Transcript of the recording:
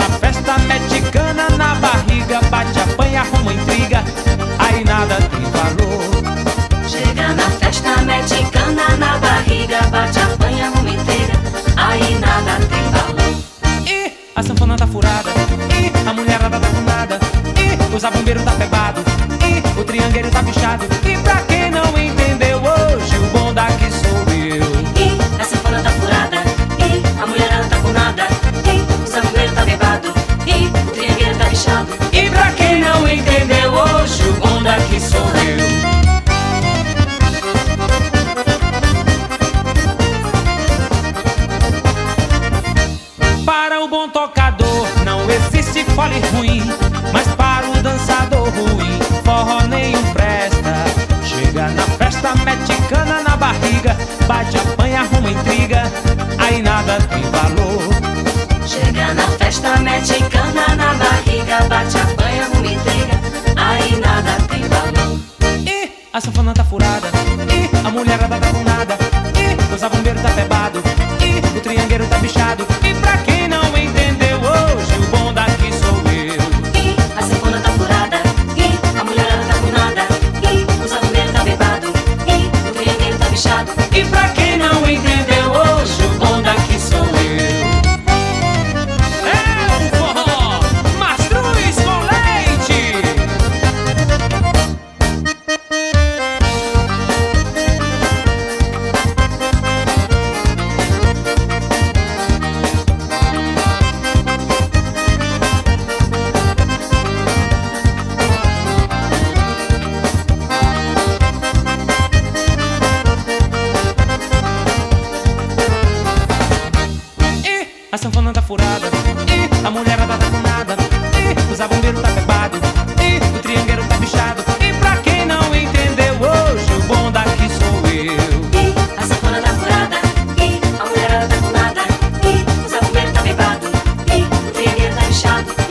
festa, mete cana na barriga, bate, apanha, arruma intriga, aí nada tem valor. Chega na festa, mete cana na barriga, bate, apanha, arruma intriga, aí nada tem valor. E a sanfona tá furada, e a mulherada tá com nada, e o zabumbeiro tá pegado, e o triangueiro tá bichado. E pra quem não entendeu hoje, o bom daqui sou eu. E a sanfona tá furada, e a mulherada tá com nada, e o zabumbeiro tá bebado, e o triangueiro tá bichado. E pra quem não entendeu hoje, o bom daqui sou eu. Para o bom tocador não existe fole ruim, mas para o dançador ruim, forró nenhum presta. Chega na festa, mete cana na barriga, bate, apanha, arruma intriga, aí nada tem valor. Chega na festa, mete cana na barriga, bate, apanha, arruma intriga, aí nada tem valor. E a sanfona tá furada, e a mulherada tá com nada, e o zabumbeiro tá pebado, e o triangueiro tá bichado. E pra quem não entendeu hoje, o bom daqui sou eu. E a sanfona tá furada, e a mulherada tá com nada, e o zabumbeiro tá bebado, e o triangueiro tá bichado. E pra quem não entendeu hoje, o bom daqui sou eu. É o forró Mastruz com leite. A sanfona tá furada, e a mulherada tá com nada, e o zabumbeiro tá bebado, e o triangueiro tá bichado. E pra quem não entendeu hoje, o bom daqui sou eu. E a sanfona tá furada, e a mulherada tá com nada, e o zabumbeiro tá bebado, e o triangueiro tá bichado.